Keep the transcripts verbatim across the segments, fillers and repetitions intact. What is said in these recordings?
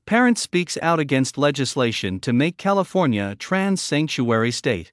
Parent speaks out against legislation to make California a trans sanctuary state.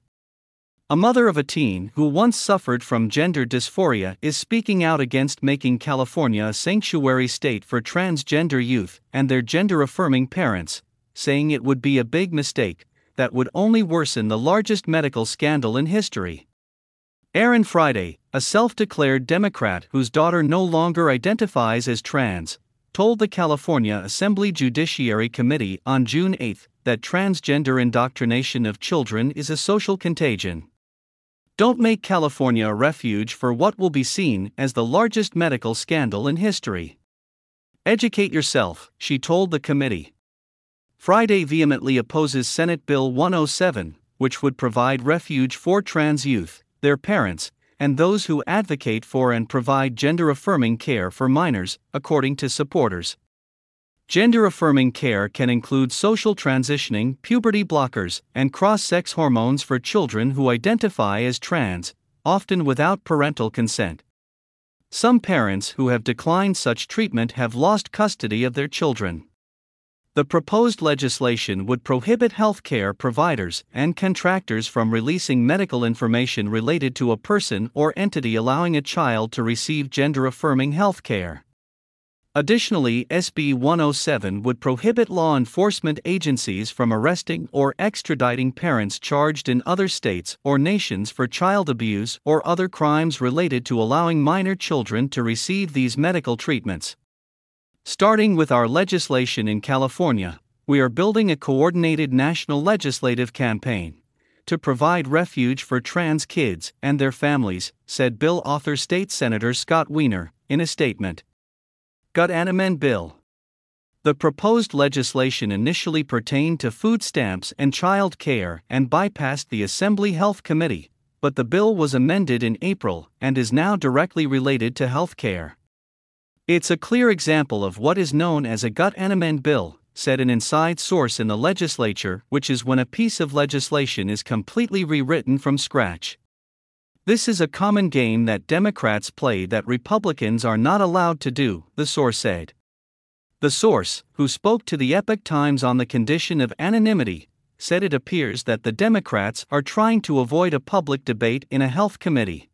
A mother of a teen who once suffered from gender dysphoria is speaking out against making California a sanctuary state for transgender youth and their gender-affirming parents, saying it would be a big mistake that would only worsen the largest medical scandal in history. Aaron Friday, a self-declared Democrat whose daughter no longer identifies as trans, told the California Assembly Judiciary Committee on June eighth that transgender indoctrination of children is a social contagion. Don't make California a refuge for what will be seen as the largest medical scandal in history. Educate yourself, she told the committee. Friday vehemently opposes Senate Bill one oh seven, which would provide refuge for trans youth, their parents, and those who advocate for and provide gender-affirming care for minors, according to supporters. Gender-affirming care can include social transitioning, puberty blockers, and cross-sex hormones for children who identify as trans, often without parental consent. Some parents who have declined such treatment have lost custody of their children. The proposed legislation would prohibit healthcare providers and contractors from releasing medical information related to a person or entity allowing a child to receive gender-affirming healthcare. Additionally, S B one oh seven would prohibit law enforcement agencies from arresting or extraditing parents charged in other states or nations for child abuse or other crimes related to allowing minor children to receive these medical treatments. Starting with our legislation in California, we are building a coordinated national legislative campaign to provide refuge for trans kids and their families, said bill author State Senator Scott Wiener, in a statement. Gut and amend bill. The proposed legislation initially pertained to food stamps and child care and bypassed the Assembly Health Committee, but the bill was amended in April and is now directly related to health care. It's a clear example of what is known as a gut and amend bill, said an inside source in the legislature, which is when a piece of legislation is completely rewritten from scratch. This is a common game that Democrats play that Republicans are not allowed to do, the source said. The source, who spoke to the Epoch Times on the condition of anonymity, said it appears that the Democrats are trying to avoid a public debate in a health committee.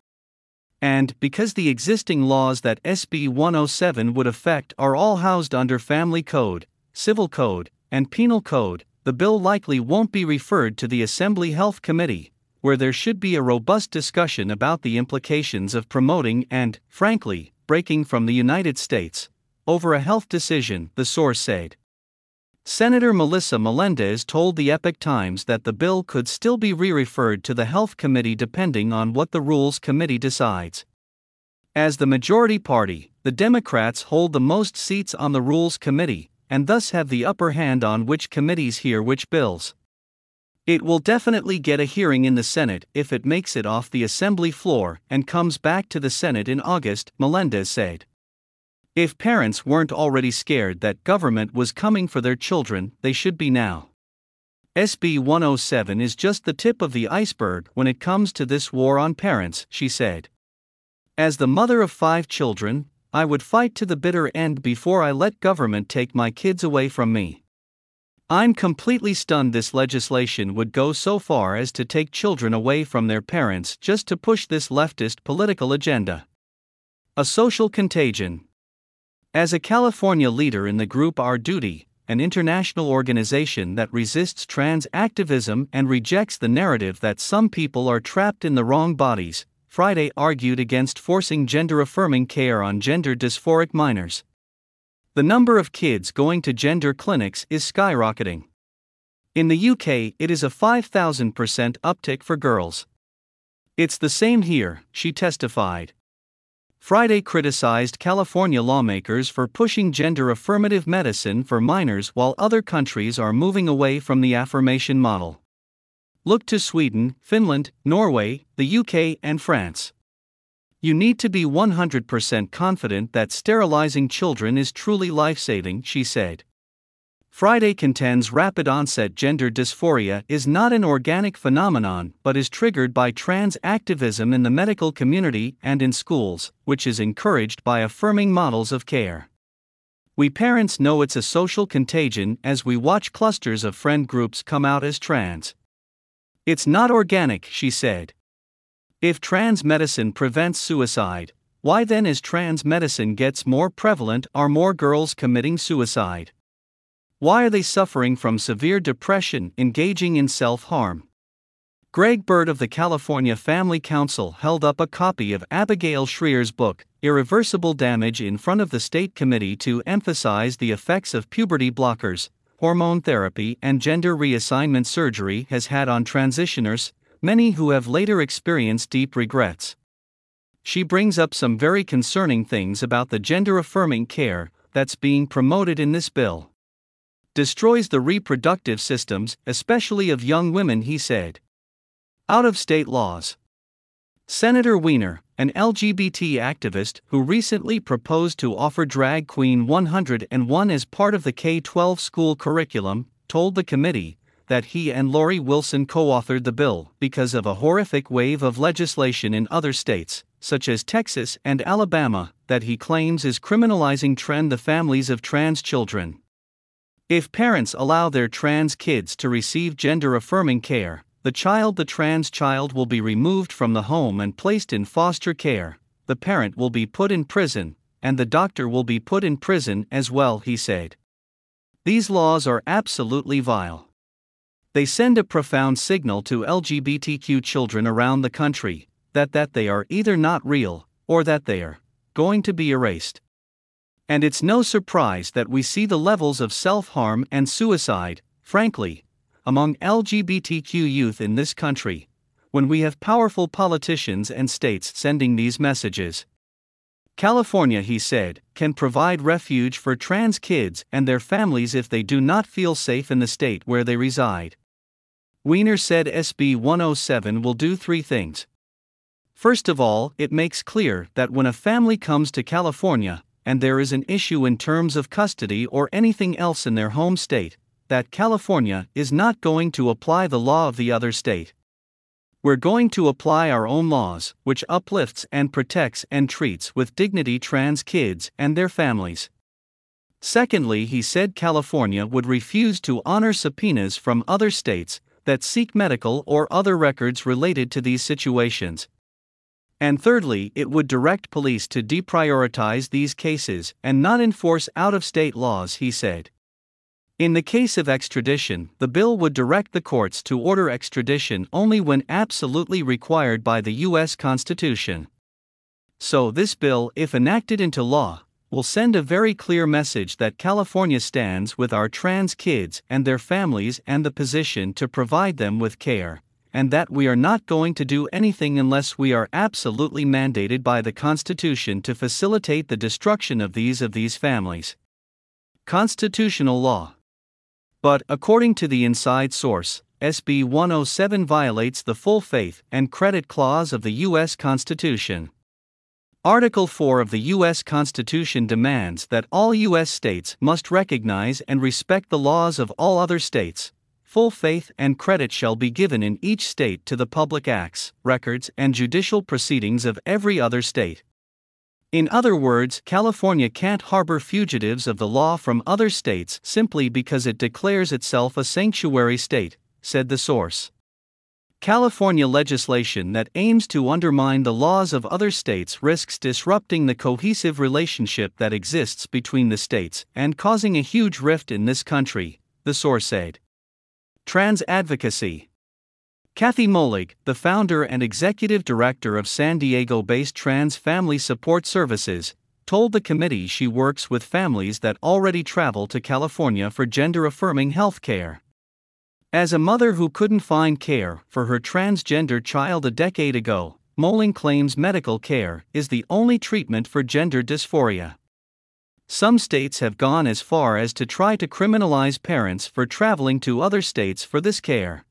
And, because the existing laws that S B one oh seven would affect are all housed under Family Code, Civil Code, and Penal Code, the bill likely won't be referred to the Assembly Health Committee, where there should be a robust discussion about the implications of promoting and, frankly, breaking from the United States over a health decision, the source said. Senator Melissa Melendez told the Epoch Times that the bill could still be re-referred to the Health Committee depending on what the Rules Committee decides. As the majority party, the Democrats hold the most seats on the Rules Committee, and thus have the upper hand on which committees hear which bills. It will definitely get a hearing in the Senate if it makes it off the Assembly floor and comes back to the Senate in August, Melendez said. If parents weren't already scared that government was coming for their children, they should be now. S B one oh seven is just the tip of the iceberg when it comes to this war on parents, she said. As the mother of five children, I would fight to the bitter end before I let government take my kids away from me. I'm completely stunned this legislation would go so far as to take children away from their parents just to push this leftist political agenda. A social contagion. As a California leader in the group Our Duty, an international organization that resists trans activism and rejects the narrative that some people are trapped in the wrong bodies, Friday argued against forcing gender-affirming care on gender dysphoric minors. The number of kids going to gender clinics is skyrocketing. In the U K, it is a five thousand percent uptick for girls. It's the same here, she testified. Friday criticized California lawmakers for pushing gender-affirmative medicine for minors while other countries are moving away from the affirmation model. Look to Sweden, Finland, Norway, the U K, and France. You need to be one hundred percent confident that sterilizing children is truly life-saving, she said. Friday contends rapid-onset gender dysphoria is not an organic phenomenon but is triggered by trans activism in the medical community and in schools, which is encouraged by affirming models of care. We parents know it's a social contagion as we watch clusters of friend groups come out as trans. It's not organic, she said. If trans medicine prevents suicide, why then as trans medicine gets more prevalent are more girls committing suicide? Why are they suffering from severe depression, engaging in self-harm? Greg Bird of the California Family Council held up a copy of Abigail Shrier's book, Irreversible Damage, in front of the state committee to emphasize the effects of puberty blockers, hormone therapy, and gender reassignment surgery has had on transitioners, many who have later experienced deep regrets. She brings up some very concerning things about the gender-affirming care that's being promoted in this bill. Destroys the reproductive systems, especially of young women, he said. Out-of-state laws. Senator Weiner, an L G B T activist who recently proposed to offer Drag Queen one hundred and one as part of the K twelve school curriculum, told the committee that he and Lori Wilson co-authored the bill because of a horrific wave of legislation in other states, such as Texas and Alabama, that he claims is criminalizing trend the families of trans children. If parents allow their trans kids to receive gender-affirming care, the child the trans child will be removed from the home and placed in foster care, the parent will be put in prison, and the doctor will be put in prison as well, he said. These laws are absolutely vile. They send a profound signal to L G B T Q children around the country, that that they are either not real, or that they are going to be erased. And it's no surprise that we see the levels of self-harm and suicide, frankly, among L G B T Q youth in this country, when we have powerful politicians and states sending these messages. California, he said, can provide refuge for trans kids and their families if they do not feel safe in the state where they reside. Weiner said S B one oh seven will do three things. First of all, it makes clear that when a family comes to California, and there is an issue in terms of custody or anything else in their home state, that California is not going to apply the law of the other state. We're going to apply our own laws, which uplifts and protects and treats with dignity trans kids and their families. Secondly, he said California would refuse to honor subpoenas from other states that seek medical or other records related to these situations. And thirdly, it would direct police to deprioritize these cases and not enforce out-of-state laws, he said. In the case of extradition, the bill would direct the courts to order extradition only when absolutely required by the U S Constitution. So this bill, if enacted into law, will send a very clear message that California stands with our trans kids and their families and the position to provide them with care, and that we are not going to do anything unless we are absolutely mandated by the Constitution to facilitate the destruction of these of these families. Constitutional law. But, according to the inside source, S B one oh seven violates the full faith and credit clause of the U S Constitution. Article four of the U S Constitution demands that all U S states must recognize and respect the laws of all other states. Full faith and credit shall be given in each state to the public acts, records, and judicial proceedings of every other state. In other words, California can't harbor fugitives of the law from other states simply because it declares itself a sanctuary state, said the source. California legislation that aims to undermine the laws of other states risks disrupting the cohesive relationship that exists between the states and causing a huge rift in this country, the source said. Trans advocacy. Kathy Molig, the founder and executive director of San Diego-based Trans Family Support Services, told the committee she works with families that already travel to California for gender-affirming health care. As a mother who couldn't find care for her transgender child a decade ago, Moling claims medical care is the only treatment for gender dysphoria. Some states have gone as far as to try to criminalize parents for traveling to other states for this care.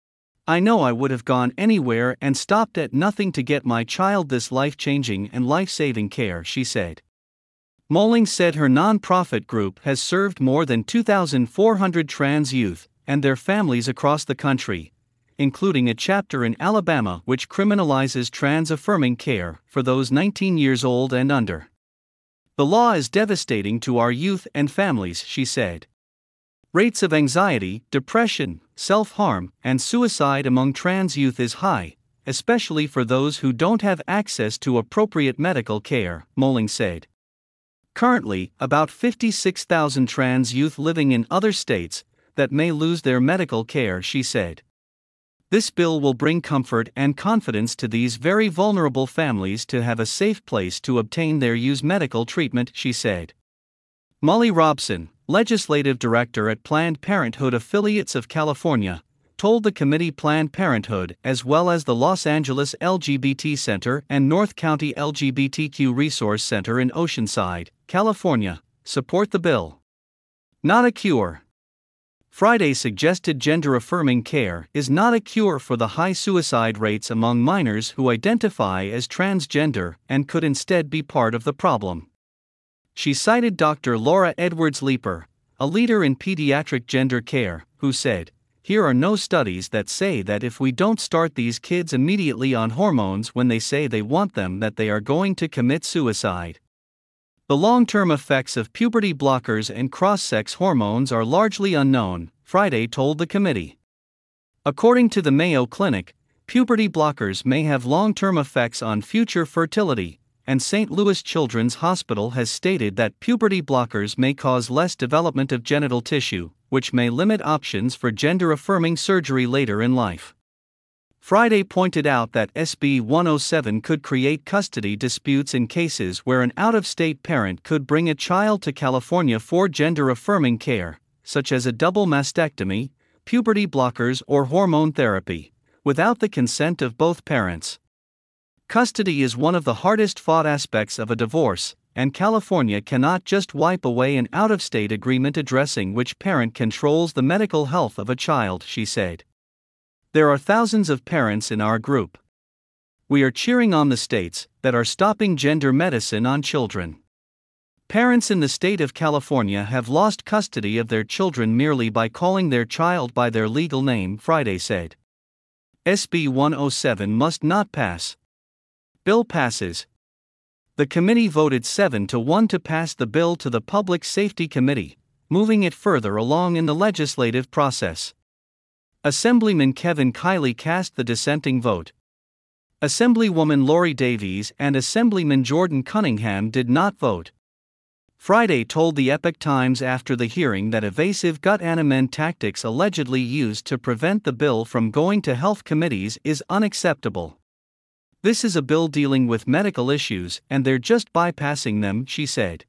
I know I would have gone anywhere and stopped at nothing to get my child this life-changing and life-saving care, she said. Moling said her non-profit group has served more than two thousand four hundred trans youth and their families across the country, including a chapter in Alabama which criminalizes trans-affirming care for those nineteen years old and under. The law is devastating to our youth and families, she said. Rates of anxiety, depression, self-harm, and suicide among trans youth is high, especially for those who don't have access to appropriate medical care, Molling said. Currently, about fifty-six thousand trans youth living in other states that may lose their medical care, she said. This bill will bring comfort and confidence to these very vulnerable families to have a safe place to obtain their used medical treatment, she said. Molly Robson, legislative director at Planned Parenthood Affiliates of California, told the committee Planned Parenthood, as well as the Los Angeles L G B T Center and North County L G B T Q Resource Center in Oceanside, California, support the bill. Not a cure. Friday suggested gender-affirming care is not a cure for the high suicide rates among minors who identify as transgender and could instead be part of the problem. She cited Doctor Laura Edwards-Leeper, a leader in pediatric gender care, who said, "Here are no studies that say that if we don't start these kids immediately on hormones when they say they want them, that they are going to commit suicide." The long-term effects of puberty blockers and cross-sex hormones are largely unknown, Friday told the committee. According to the Mayo Clinic, puberty blockers may have long-term effects on future fertility, and Saint Louis Children's Hospital has stated that puberty blockers may cause less development of genital tissue, which may limit options for gender-affirming surgery later in life. Friday pointed out that S B one oh seven could create custody disputes in cases where an out-of-state parent could bring a child to California for gender-affirming care, such as a double mastectomy, puberty blockers, or hormone therapy, without the consent of both parents. Custody is one of the hardest-fought aspects of a divorce, and California cannot just wipe away an out-of-state agreement addressing which parent controls the medical health of a child, she said. There are thousands of parents in our group. We are cheering on the states that are stopping gender medicine on children. Parents in the state of California have lost custody of their children merely by calling their child by their legal name, Friday said. S B one oh seven must not pass. Bill passes. The committee voted seven to one to pass the bill to the Public Safety Committee, moving it further along in the legislative process. Assemblyman Kevin Kiley cast the dissenting vote. Assemblywoman Lori Davies and Assemblyman Jordan Cunningham did not vote. Friday told the Epoch Times after the hearing that evasive gut-animen tactics allegedly used to prevent the bill from going to health committees is unacceptable. This is a bill dealing with medical issues and they're just bypassing them, she said.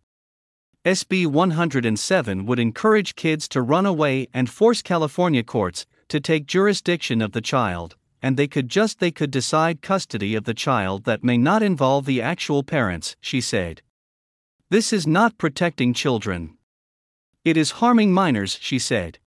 S B one oh seven would encourage kids to run away and force California courts to take jurisdiction of the child, and they could just they could decide custody of the child that may not involve the actual parents, she said. This is not protecting children. It is harming minors, she said.